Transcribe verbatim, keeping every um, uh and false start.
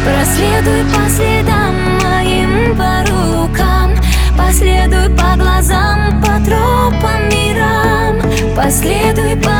Проследуй по следам моим, по рукам, последуй по глазам, по тропам мирам, последуй по